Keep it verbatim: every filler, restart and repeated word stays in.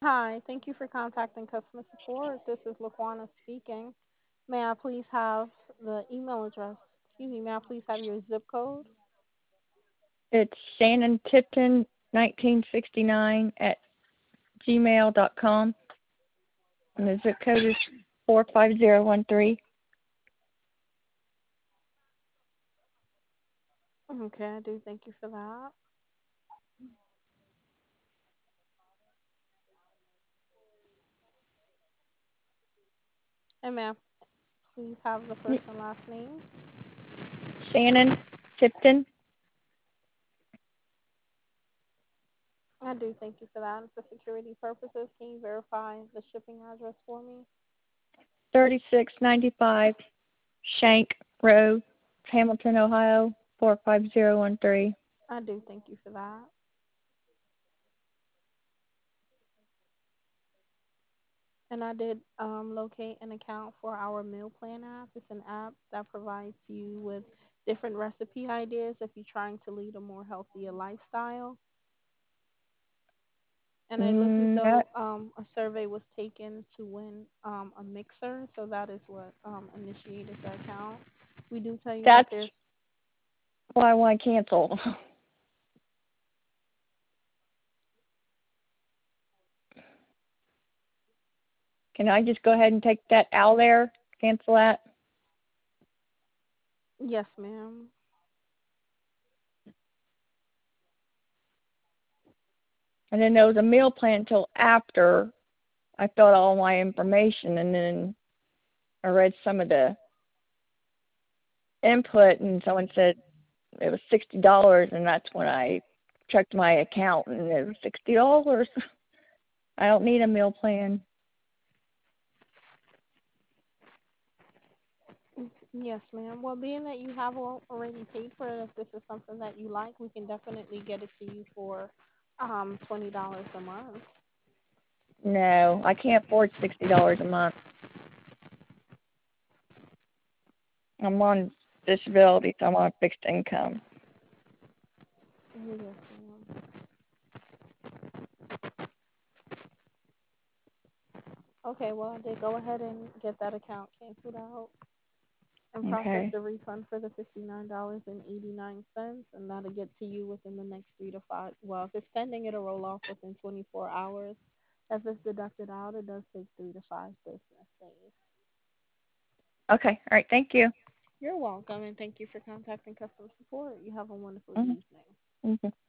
Hi, thank you for contacting customer support. This is Laquana speaking. May I please have the email address? Excuse me, may I please have your zip code? It's Shannon Tipton, nineteen sixty-nine at gmail dot com, and the zip code is four five zero one three. Okay, I do thank you for that. And may I please have the first and last name? Shannon Tipton. I do thank you for that. And for security purposes, can you verify the shipping address for me? thirty-six ninety-five Shank Road, Hamilton, Ohio, four five zero one three. I do thank you for that. And I did um, locate an account for our meal plan app. It's an app that provides you with different recipe ideas if you're trying to lead a more healthier lifestyle. And it looks as Mm, though that, um, a survey was taken to win um, a mixer, so that is what um, initiated the account. We do tell you that that's there's why I want to cancel. Can I just go ahead and take that out there? Cancel that? yes, ma'am. And then there was a meal plan until after I filled all my information, and then I read some of the input, and someone said it was sixty dollars, and that's when I checked my account, and it was sixty dollars. I don't need a meal plan. Yes, ma'am. Well, being that you have al- already paid for it, if this is something that you like, we can definitely get it to you for um, twenty dollars a month. No, I can't afford sixty dollars a month. I'm on disability, so I'm on fixed income. Yes, ma'am. Okay, well, I did go ahead and get that account canceled out and process Okay. the refund for the fifty-nine dollars and eighty-nine cents, and that'll get to you within the next three to five. Well, if it's pending, it'll roll off within twenty-four hours. If it's deducted out, it does take three to five business days. Okay. All right. Thank you. You're welcome, and thank you for contacting customer support. You have a wonderful Mm-hmm. evening. Mm-hmm.